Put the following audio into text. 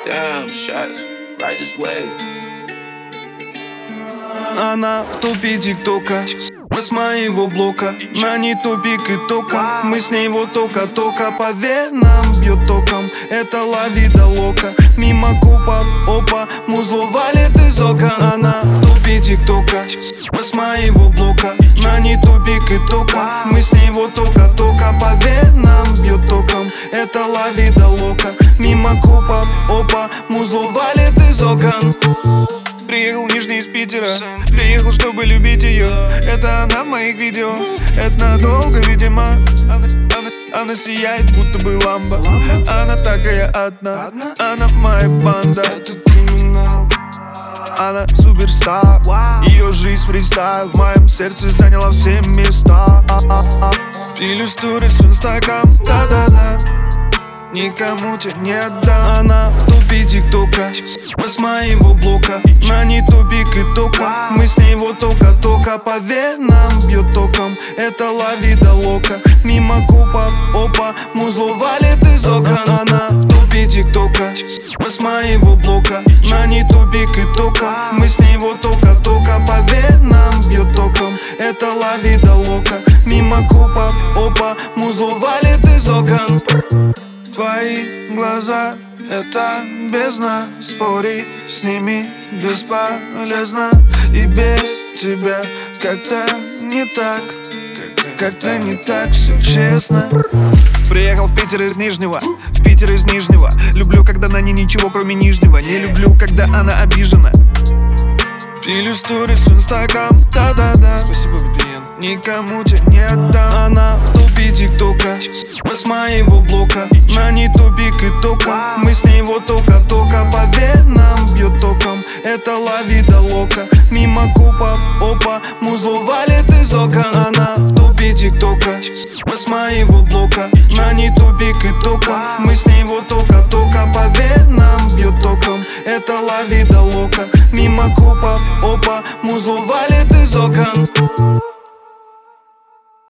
Damn shots, right this way. Она в топе тиктока, с моего блока. На ней топик и тока. Мы с ней вот тока-тока. По венам бьет током. Это ла-вида лока. Мимо купов, опа, музло валит из окон. Она в топе тиктока, с моего блока. На ней топик и тока. Мы с ней вот тока-тока. По венам бьет током. Это ла-вида лока. Мимо купов, опа, музло валит из окон. Приехал в Нижний из Питера, приехал, чтобы любить ее. Это она в моих видео, это надолго, видимо. Она сияет, будто бы ламба. Она такая одна, она моя банда. Она суперстар, ее жизнь фристайл. В моем сердце заняла все места. Пилю сторис в Инстаграм, да-да-да. Никому тебя не отдам. Она в топе тиктока, с моего блока. На ней топик и тока. Мы с ней вот тока-тока. По венам бьет током. Это ла-вида лока. Мимо купов, опа, музло валит из окон. Она в топе тиктока, с моего блока. На ней топик и тока. Мы с ней вот тока-тока. По венам бьет током. Это ла-вида лока. Мимо купов, опа, музло валит из окон. Твои глаза — это бездна. Спори с ними бесполезно. И без тебя как-то не так. Как-то не так, все честно. Приехал в Питер из Нижнего, в Питер из Нижнего. Люблю, когда на ней ничего, кроме нижнего. Не люблю, когда она обижена. Пилю сторис в Инстаграм, да-да-да. Спасибо, VPN. Никому тебя не отдам. Она в топе тиктока, с моего блока. На ней топик и тока. Мы с ней вот тока-тока. По венам бьет током. Это ла-вида лока. Мимо купов, опа, музло валит из окон. Она в топе тиктока, с моего блока. На ней топик и тока. Мы с ней вот тока-тока. По венам бьет током. Это ла-вида лока. Мимо купов, опа, музло валит из окон.